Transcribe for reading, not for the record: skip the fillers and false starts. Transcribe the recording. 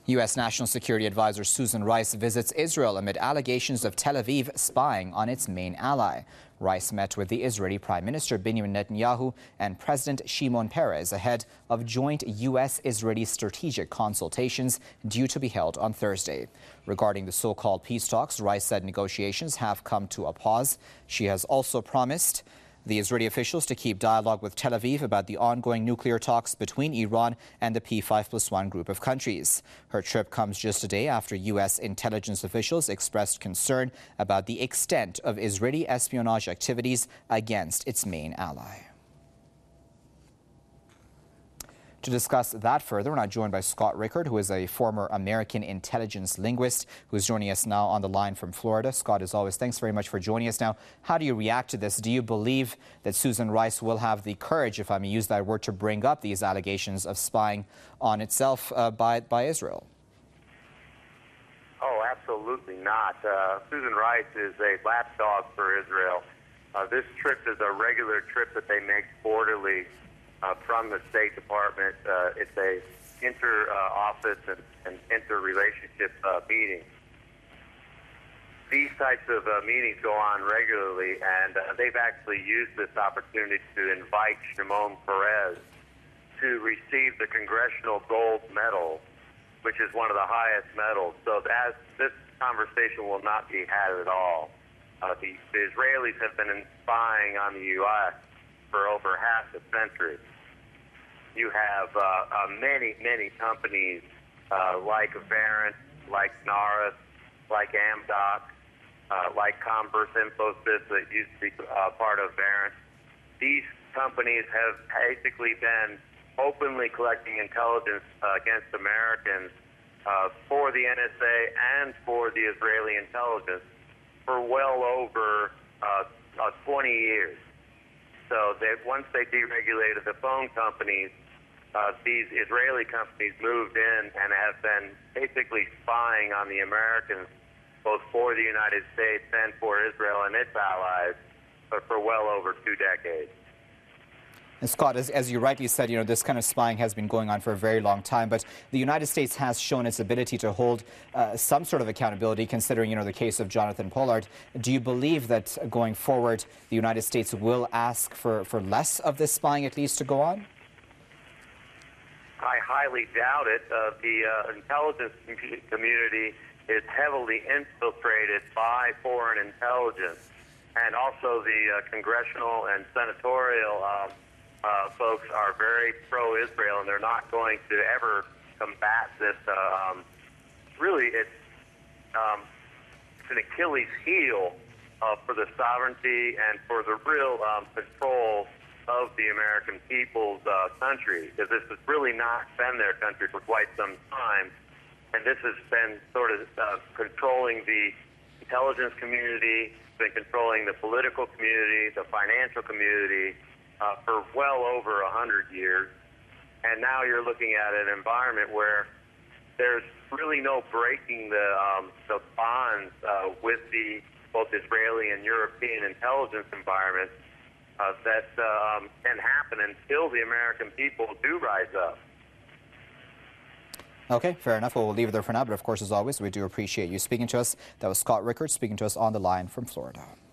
U.S. National Security Advisor Susan Rice visits Israel amid allegations of Tel Aviv spying on its main ally. Rice met with the Israeli Prime Minister Benjamin Netanyahu and President Shimon Peres ahead of joint U.S.-Israeli strategic consultations due to be held on Thursday. Regarding the so-called peace talks, Rice said negotiations have come to a pause. She has also promised the Israeli officials to keep dialogue with Tel Aviv about the ongoing nuclear talks between Iran and the P5+1 group of countries. Her trip comes just a day after U.S. intelligence officials expressed concern about the extent of Israeli espionage activities against its main ally. To discuss that further, we're now joined by Scott Rickard, who is a former American intelligence linguist, who's joining us now on the line from Florida. Scott, as always, thanks very much for joining us. Now, how do you react to this? Do you believe that Susan Rice will have the courage, if I may use that word, to bring up these allegations of spying on itself by Israel? Oh, absolutely not. Susan Rice is a lapdog for Israel. This trip is a regular trip that they make quarterly from the State Department. It's a inter-office and inter-relationship meeting. These types of meetings go on regularly, and they've actually used this opportunity to invite Shimon Peres to receive the Congressional Gold Medal, which is one of the highest medals. So this conversation will not be had at all. The Israelis have been spying on the U.S. for over half a century. You have many companies like Verint, like Narus, like Amdocs, like Converse Infosys that used to be part of Verint. These companies have basically been openly collecting intelligence against Americans for the NSA and for the Israeli intelligence for well over 20 years. So once they deregulated the phone companies, these Israeli companies moved in and have been basically spying on the Americans, both for the United States and for Israel and its allies, for well over 2 decades. And Scott, as you rightly said, this kind of spying has been going on for a very long time, but the United States has shown its ability to hold some sort of accountability, considering, the case of Jonathan Pollard. Do you believe that going forward, the United States will ask for less of this spying, at least, to go on? I highly doubt it. The intelligence community is heavily infiltrated by foreign intelligence, and also the congressional and senatorial folks are very pro-Israel, and they're not going to ever combat this. Really, it's an Achilles heel for the sovereignty and for the real control of the American people's country, because this has really not been their country for quite some time, and this has been sort of controlling the intelligence community, been controlling the political community, the financial community, for well over 100 years. And now you're looking at an environment where there's really no breaking the bonds with the both Israeli and European intelligence environments that can happen until the American people do rise up. Okay, fair enough. Well, we'll leave it there for now. But of course, as always, we do appreciate you speaking to us. That was Scott Rickard speaking to us on the line from Florida.